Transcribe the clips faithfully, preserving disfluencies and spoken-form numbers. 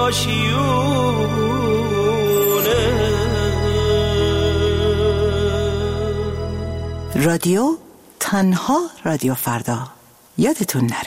رادیو تنها رادیو فردا، یادتون نره.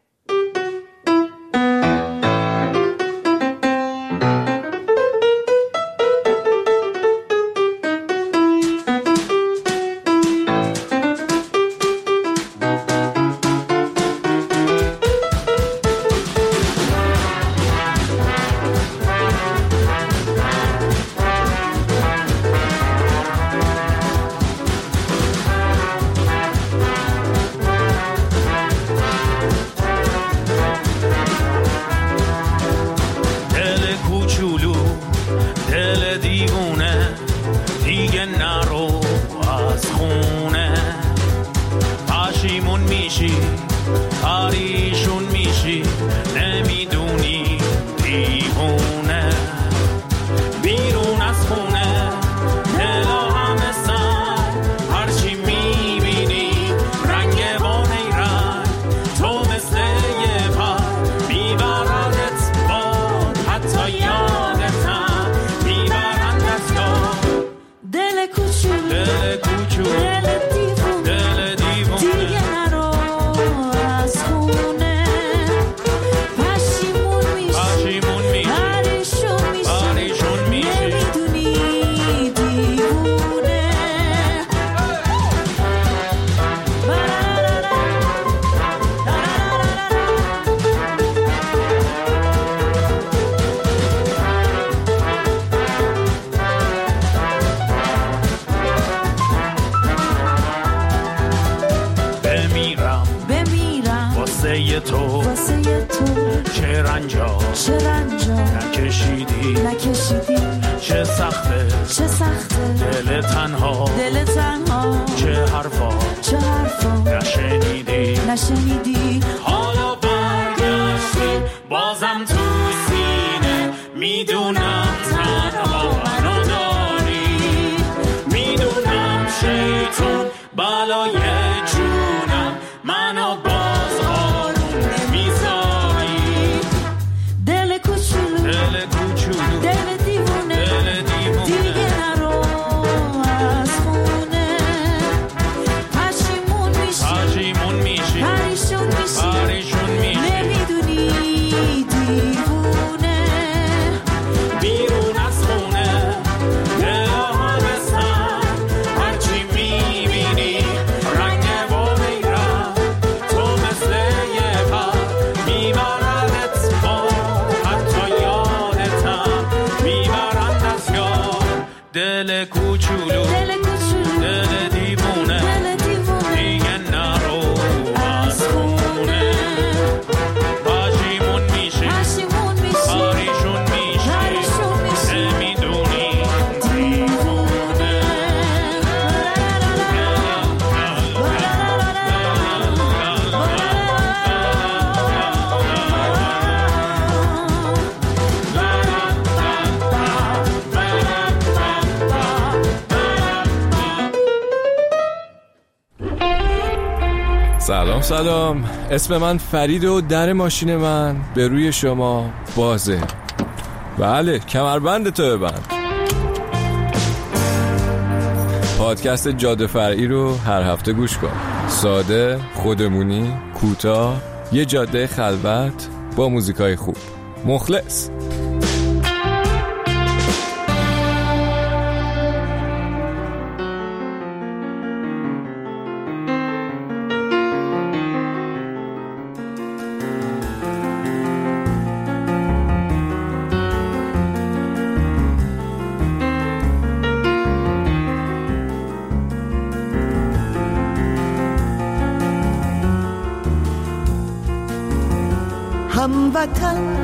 تو چه رنجا نکشیدی نکشیدی چه سخته چه سخته دل تنها دل تنها چه حرفا چه حرفا نشنیدی نشنیدی حالا برگشتی بازم تو سینه میدونم تنها منو داری میدونم شیطون بالای جونم منو باز آروم نمیذاری دل کوچولو دل کوچولو دل دیوونه دل دیوونه دیگه نرو از خونه پشیمون میشی پشیمون میشی پریشون میشی پریشون میشی نمیدونی دیوونه بیرون از خونه دل ها بستن هرچی میبینی رنگ و میرم تو مثل یه پر میبردت با حتی یادتم میبرند از یاد دل کوچولو دل کوچولو دل دیوونه دل دیوونه دیگه نرو از خونه پشیمون میشی پشیمون میشی پریشون میشی پریشون میشی نمیدونی دیوونه سلام سلام، اسم من فرید و در ماشین من به روی شما بازه. بله، کمربند تو ببند. پادکست جاده فرعی رو هر هفته گوش کن. ساده، خودمونی، کوتاه، یه جاده خلوت با موزیکای خوب. مخلص. هموطن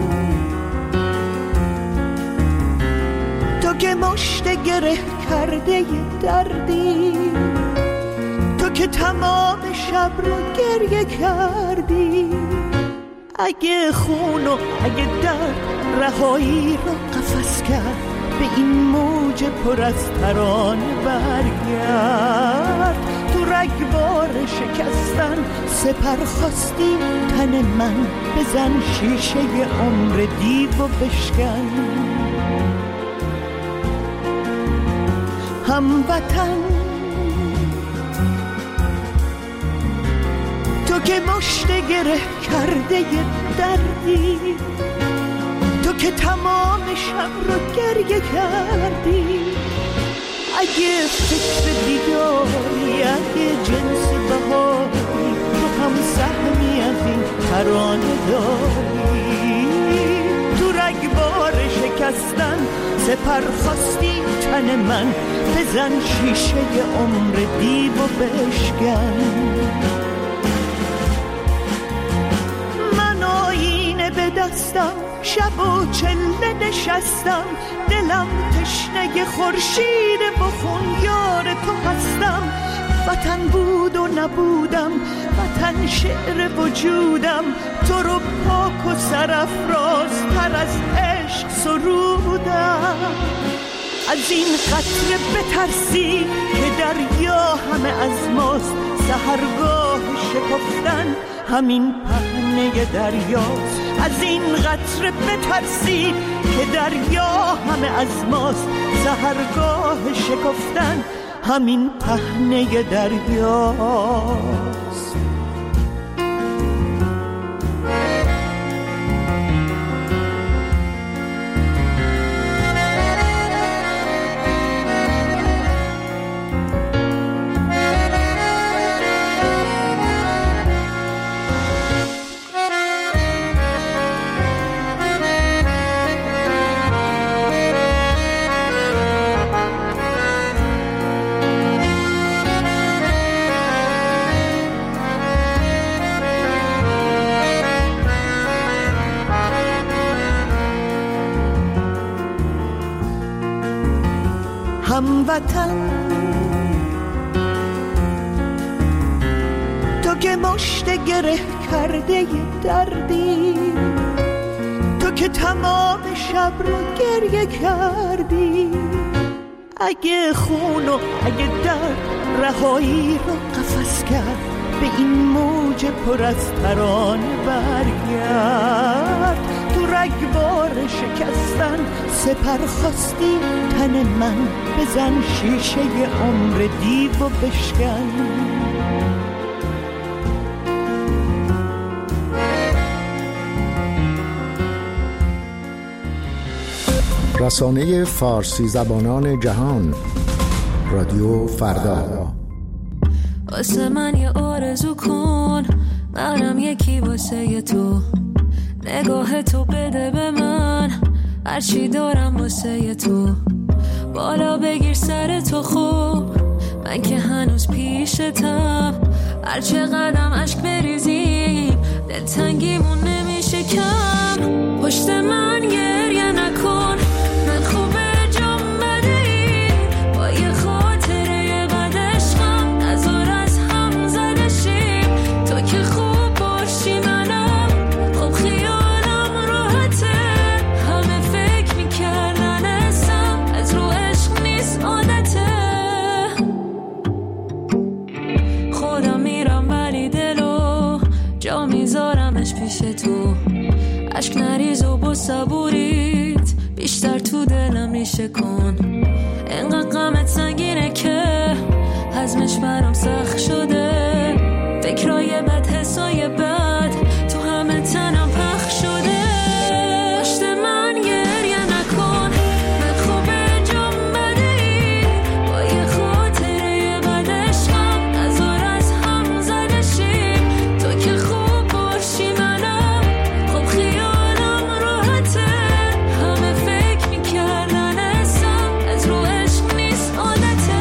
تو که مشت گره کرده دردی، تو که تمام شب رو گریه کردی، اگه خون و اگه درد رهایی رو قفس کرد، به این موج پر از ترانه برگرد، تو رگبار شکستن سپر خواستی تن من بزن شیشه عمر دیو و بشکن هموطن تو که مشت گره کرده دردی تو که تمام شب رو گریه کردی اگه فکر دیگاری اگه جنس بهاری تو هم سهمی از این ترانه داری تو رگبار شکستن سپر خواستی تن من بزن شیشه عمر دیو و بشکن من آینه به دستم شب و چله نشستم دلم تشنه خورشید بخون یار تو هستم وطن بود و نبودم وطن شعر وجودم تو رو پاک و سرافراز تر از عشق سرودم از این قطره بترسی که دریا همه از ماست سحرگاه شکفتن همین پهنه دریاست از این قطره بترسی که دریا همه از ماست سحرگاه شکفتن همین پهنه دریاست هموطن تو که مشت گره کرده دردی تو که تمام شب رو گریه کردی اگه خون و اگه درد رهایی رو قفس کرد به این موج پر از ترانه برگرد تو رگبار شکستن سپر خواستی تن من بزن شیشه عمر دیو و بشکن رسانه فارسی زبانان جهان رادیو فردا واسه من یه آرزو کن منم یکی واسه تو نگاه تو بده به من هرچی دارم واسه تو بالا بگیر سر تو خوب من که هنوز پیشتم هرچه قدم عشق بریزیم دلتنگیمون نمیشه کم پشت من گریه نکن من خوبه جام بده ای با یه خاطره بد عشقم نزار از هم زده شیم تو که خوب باشی منم خب خیالم راحته همه فکر میکردن اسم از رو عشق نیست عادته خودم میرم ولی دلو جا میذارمش پیش تو عشق نریز و با صبوریت بیشتر تو دلم ریشه کن انقدر غمت سنگینه که هضمش برام سخت شده فکرای بد حسای بد تو همه تنم پخش شده پشت من گریه نکن من خوبه جام بده ای با یه خاطره بد عشقم نزار از هم زده شیم تو که خوب باشی منم خب خیالم راحته همه فکر میکردن اسم از رو عشق نیست عادته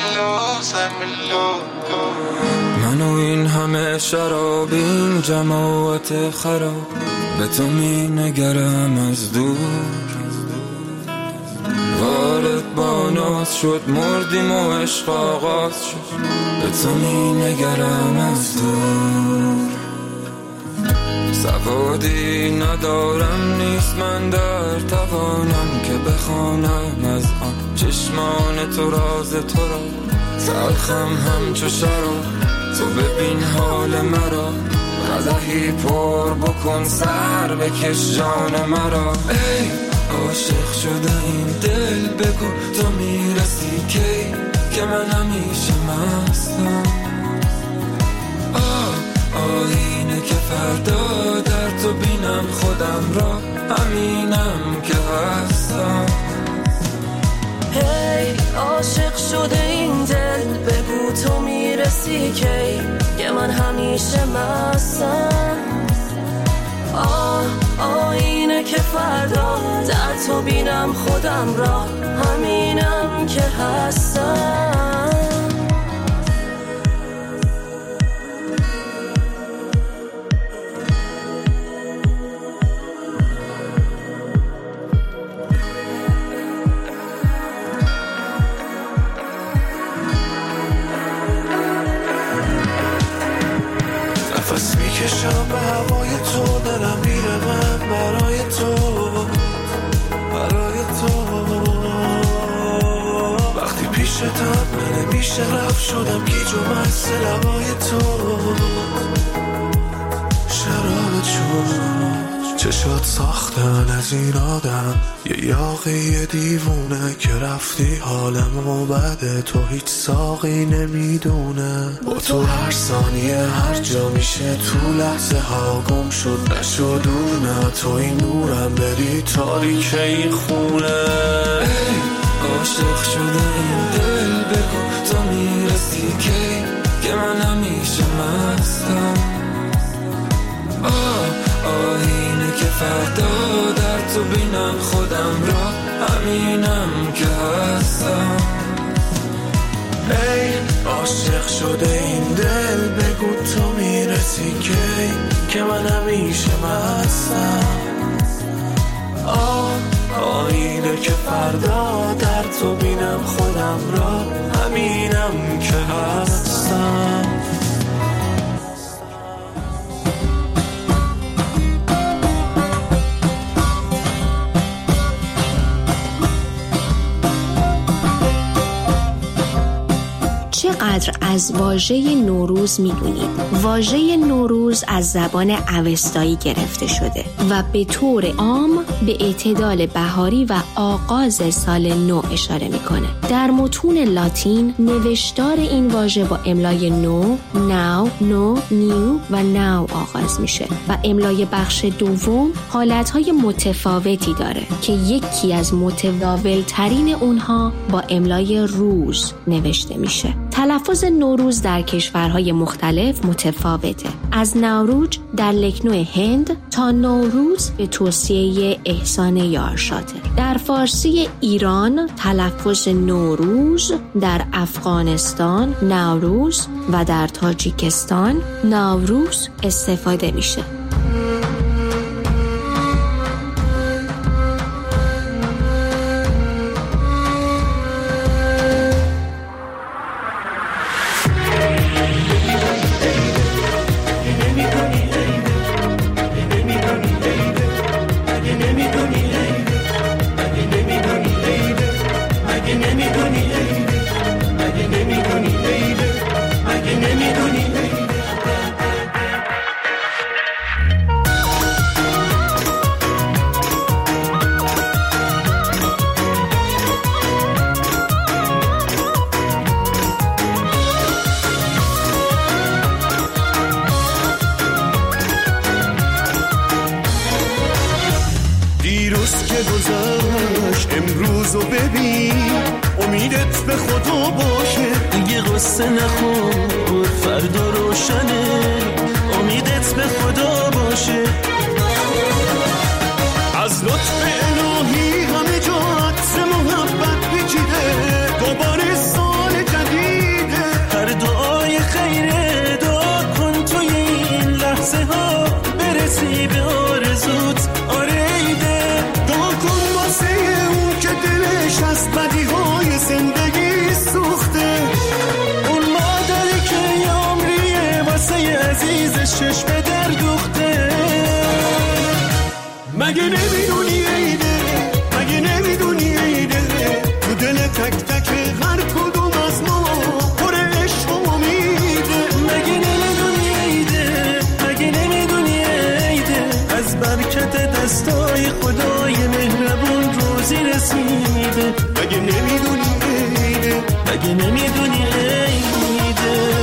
من و این همه شراب، این جماعت خراب، به تو می نگرم از دور. وارد با ناز شد، مردیم و عشق آغاز شد، به تو می نگرم از دور. سوادی ندارم، نیست من در توانم که بخوانم از آن چشمان تو راز تو را. تلخم همچو شراب، تو ببین حال مرا، قدحی پر بکن سر بکش جان مرا. ای عاشق شده این دل، بگو تو میرسی کی که من همیشه مستم. آه آینه که فردا در تو بینم خودم را، همینم که هستم. هی عاشق شده این دل، بگو تو میرسی کی که من همیشه مستم. آه آینه که فردا در تو بینم خودم را، همینم که هستم. نفس میکشم به هوای تو، دلم میره من برای تو، برای تو. وقتی پیشتم من نمیشه رفت، شدم گیج و مست لبای تو. شراب چون چشات ساختن از این آدم، یه یاقی دیوونه که رفتی حالمو بده، تو هیچ ساقی نمیدونه. با تو هر ثانیه هر جا میشه، تو لحظه ها گم شد نشد دور. نه تو این نورم بری تاریکه این خونه. ای عاشق شده این دل، بگو تو میرسی کی که من همیشه مستم. آه آینه که فردا در تو بینم خودم را، همینم که هستم. ای عاشق شده این دل، بگو تو میرسی کی که من همیشه مستم. آه آینه که فردا در تو بینم خودم را، همینم که هستم. چقدر از واژه نوروز میدونید؟ واژه نوروز از زبان اوستایی گرفته شده و به طور عام به اعتدال بهاری و آغاز سال نو اشاره میکنه. در متون لاتین نوشتار این واژه با املای نو، ناو، نو، نیو و ناو آغاز میشه و املای بخش دوم حالتهای متفاوتی داره که یکی از متداول ترین اونها با املای روز نوشته میشه. تلفظ نوروز در کشورهای مختلف متفاوته، از نوروز در لکنو هند تا نوروز به توصیه احسان یارشاته. در فارسی ایران تلفظ نوروز، در افغانستان نوروز و در تاجیکستان نوروز استفاده میشه. امروزو ببین، امیدت به خدا باشه، دیگه قصه نخور، فردا روشنه، امیدت به خدا باشه. از لطف الهی همه جا عطر محبت پیچیده، دوباره سال جدید چشم در دوخته. مگه نمیدونی عیده، مگه نمیدونی عیده، تو دل تک تک هر کدوم از ما پر عشق و امیده. مگه نمیدونی عیده، مگه نمیدونی عیده، از برکت دستای خدای مهربون روزی رسیده. مگه نمیدونی عیده، مگه نمیدونی عیده.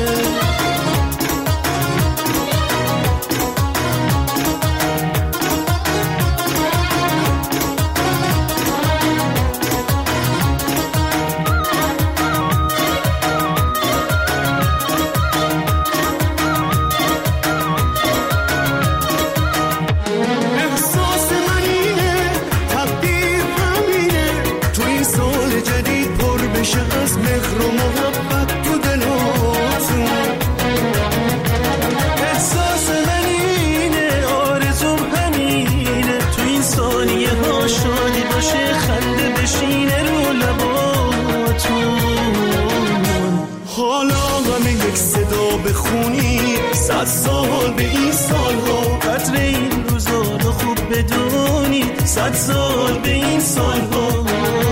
صد سال به این سال ها قدر این روزا رو خوب بدونی، صد سال به این سال ها.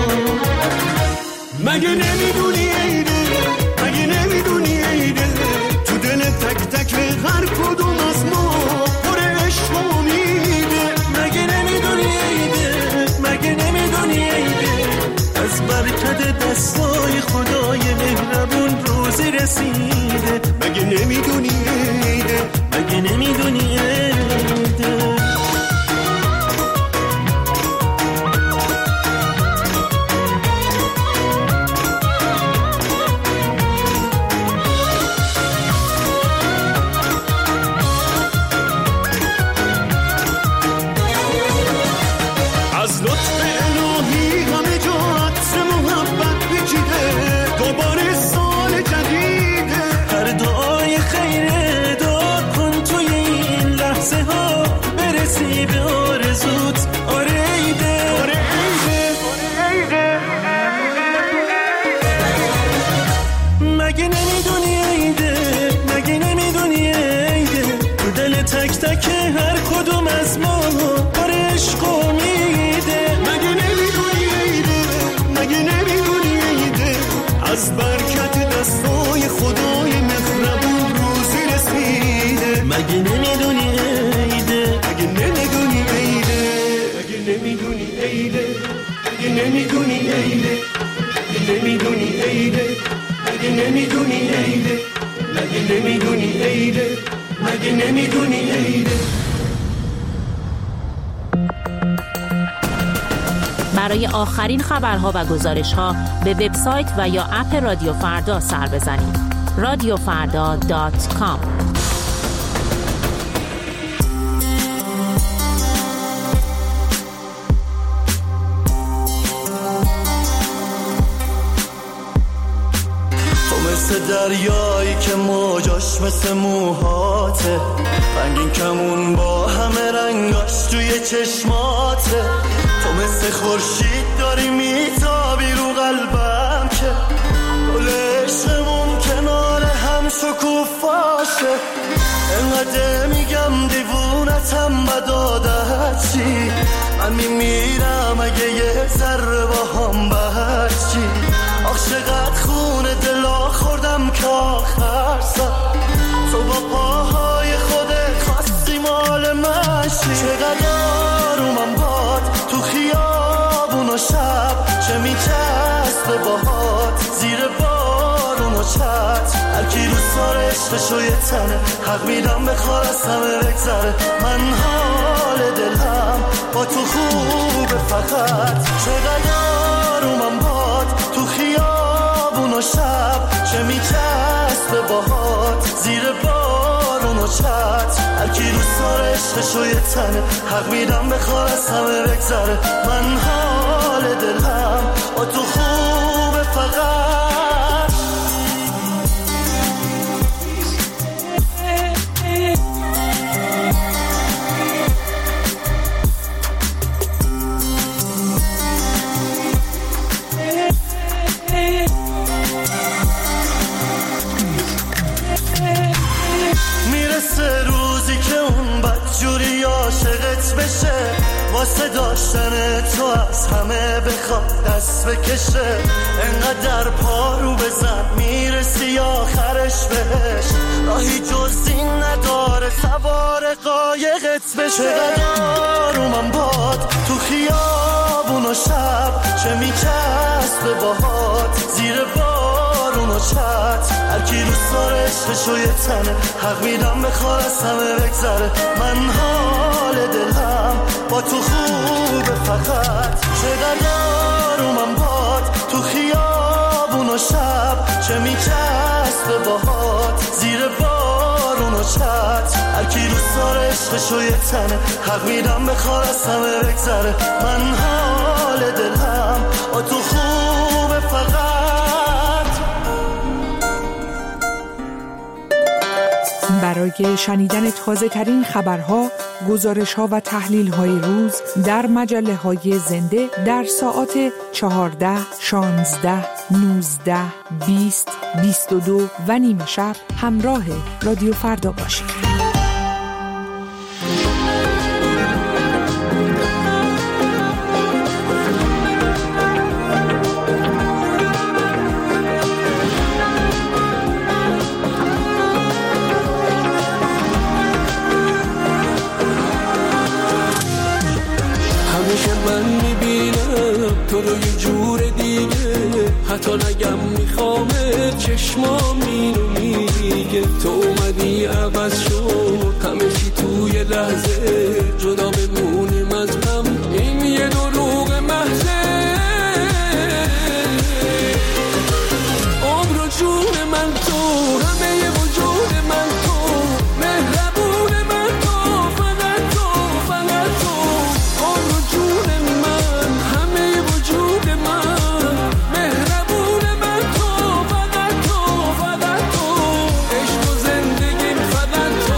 مگه نمیدونی عیده، مگه نمیدونی عیده، تو دل تک تک هر کدوم از ما پر عشق و امیده. مگه نمیدونی عیده، مگه نمیدونی عیده، از برکت دستای خدای مهربون روزی رسیده. مگه نمیدونی عیده، مگه نمیدونی عیده. از لطف الهی همه جا عطر محبت پیچیده، دوباره سال جدیده. هر دعای خیره دعا کن توی این لحظه ها برسی به آرزوت. آره عیده، آره عیده، مگه نمیدونی عیده، مگه نمیدونی عیده، تو دل تک تک هر کدوم از ما پر عشق و امیده. مگه نمیدونی عیده، مگه نمیدونی عیده، از برکت دستای خدای مهربون روزی رسیده. مگه نمیدونی عیده، مگه نمیدونی عیده، مگه نمیدونی عیده، مگه نمیدونی عیده، مگه نمیدونی عیده، مگه نمیدونی عیده، مگه نمیدونی عیده، مگه نمیدونی عیده. برای آخرین خبرها و گزارش‌ها به وبسایت و یا اپ رادیو فردا سر بزنید. رادیو فردا دات کام. مثل دریایی که موجاش مثل موهاته، رنگین کمون با همه رنگاش توی چشماته. تو مثل خورشید داری میتابی رو قلبم که گل عشقمون کنار هم شکوفاشه. انقدر میگم دیوونتم بد عادت چی، من میمیرم اگه یه ذره با هم برچی. آخ چقدر خون دلا خوردم که آخر سر تو با پاهای خودت خواستی مال من شی. چقدر آرومم باد تو خیابون و شب، چه میچسبه باهات زیر بارون و چت. هر کی رو سار عشقشو یه تنه، حق میدم بخوار از همه بگذره. من حال دلم با تو خوبه فقط. چقدر آرومم باد تو خیابون و شب، چه میچسبه باهات زیر بارون و چت. هر کی رو سار عشقشو یه تنه، حق میدم بخوار از همه بگذره. من حال دلم با تو خوبه فقط. میرسه روز واسه داشتن تو از همه بخواد دست بکشه، انقدر پارو بزن میرسی آخرش بهش، راهی جز این نداره سوار قایقت بشه. آرومم باد تو خیابون و شب، چه میچسبه باهات زیر بارون و چت، هر کی رو سار عشقشو یه تنه، حق میدم بخواد از همه بگذره. من حال دلم با تو خوبه فقط، چقدر آرومم باد تو خیابون و شب، چه میچسبه باهات زیر بارون و چت، هر کی رو سار عشقشو یه تنه، حق میدم بخواد از همه بگذره. من حال دلم با تو خوبه فقط. برای شنیدن تازه ترین خبرها، گزارش ها و تحلیل های روز در مجله های زنده در ساعات چهارده، شانزده، نوزده، بیست، بیست و دو و نیمه شب همراه رادیو فردا باشید. تو رو یه جور دیگه، حتی نگم میخوامه، چشمام اینو میگه. تو اومدی عوض شد همه چی توی لحظه، جدا بمونیم از هم، این یه دروغ محضه. عمر و جون من تو، همه ی وجود من تو، مهربون من تو، فقط تو، فقط تو. عمر و جون من، همه ی وجود من، مهربون من تو، فقط تو، فقط تو. عشق و زندگیم فقط تو.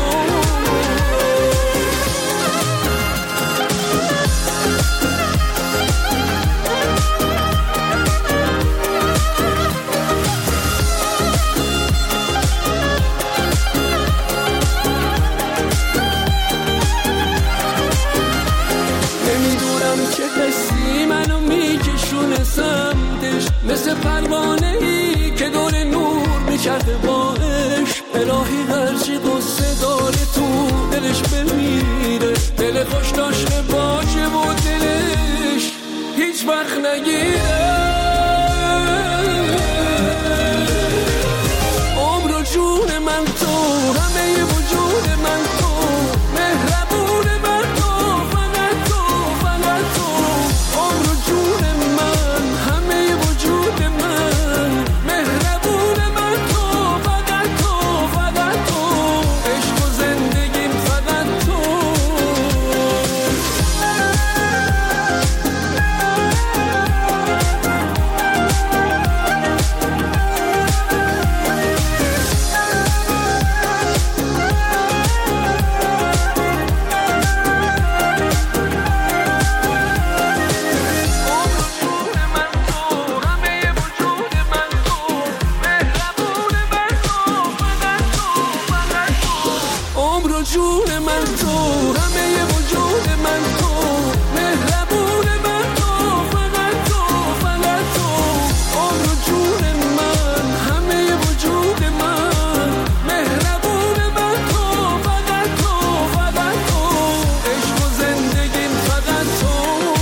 نمیدونم چه حسی منو میکشونه سمتش، مثل پروانه ای که دور نور میچرده باش. الهی هرچی قصه داره تو دلش بمیره، دل خوش داشته باشه و دلش هیچ وقت نگیره. عمر و جون من تو، همه ی وجود من تو، مهربون من تو، فقط تو، فقط تو. عمر و جون من، همه ی وجود من، مهربون من تو، فقط تو، فقط تو. عشق و زندگیم فقط تو. عمر و جون من تو، همه ی وجود من تو، مهربون من تو، فقط تو، فقط تو. عمر و جون من، همه ی وجود من، مهربون من تو، فقط تو، فقط تو. عشق و زندگیم فقط تو.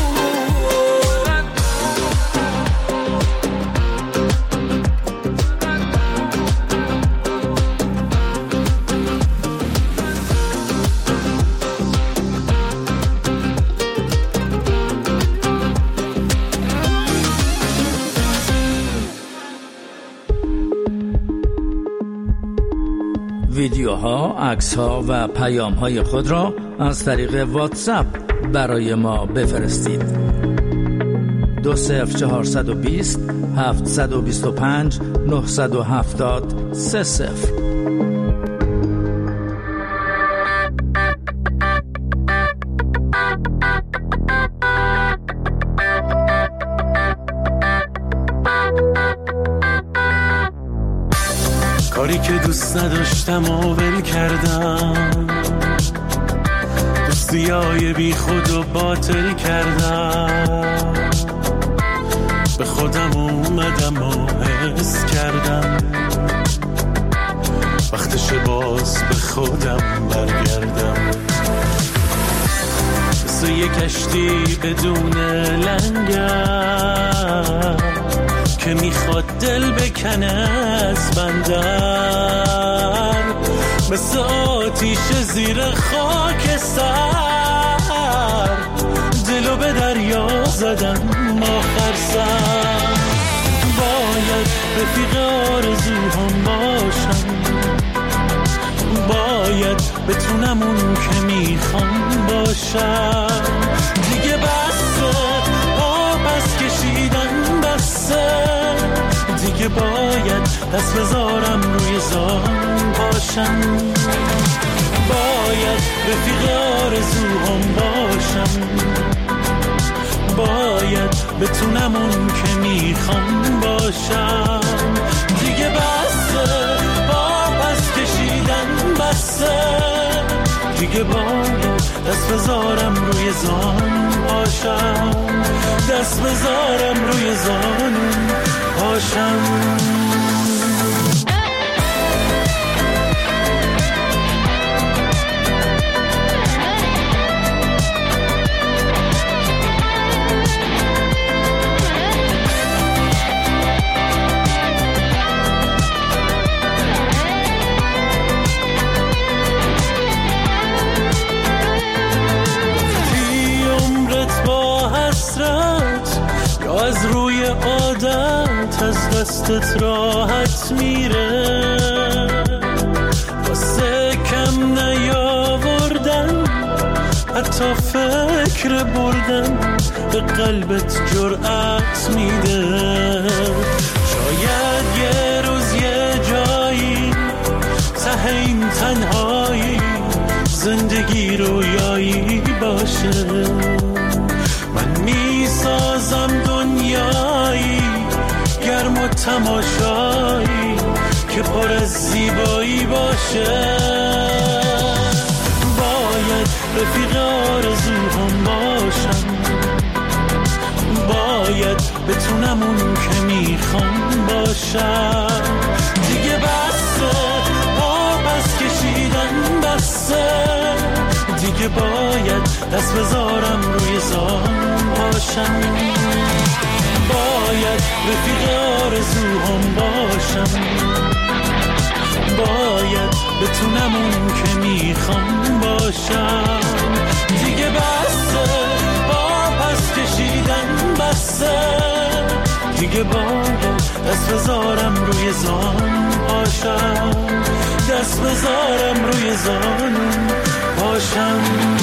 ویدیوها، عکس‌ها و پیام‌های خود را از طریق واتساپ برای ما بفرستید. دو صفر چهارصد و بیست هفتصد و بیست و پنج نهصد و هفتاد سه صفر. کاری که دوست نداشتم و ول کردم، دوست روزیای بی خود و باطل کردم، به خودم اومدم و حس کردم وقتش باز به خودم برگردم. مثل یک کشتی بدون لنگر که میخواد دل بکنه از بندر، مثل آتیش زیر خاک سر دلو به دریا زدم آخر سر. باید رفیق آرزوهام باشم، باید بتونم اون که میخوام باشم. دیگه بسه آبس کشیدن بسه، دیگه باید دست بذارم روی زان باشم. باید رفیق آرزوهام باشم، باید بتونم اون که میخوام باشم. دیگه بسه آبس کشیدن بسه، دیگه باید دست بذارم روی زان باشم، دست بذارم روی زان باشم. از روی عادت از دستت راحت میره، واسه کم نیاوردن حتی فکر بردن به قلبت جرأت میده. شاید یه روز یه جایی ته این تنهایی زندگی رویایی باشه، من میسازم دنیایی گرم و تماشایی که پر از زیبایی باشه. باید رفیق آرزوهام باشم، باید بتونم اون که میخوام باشم. دیگه بسه آبس کشیدن بسه، دیگه باید دست بذارم روی زان باشم. باید رفیق آرزوهام باشم، باید بتونم اون که میخوام باشم. دیگه بسه آبس کشیدن بسه، دیگه باید دست بذارم روی زان باشم، دست بذارم روی زان باشم.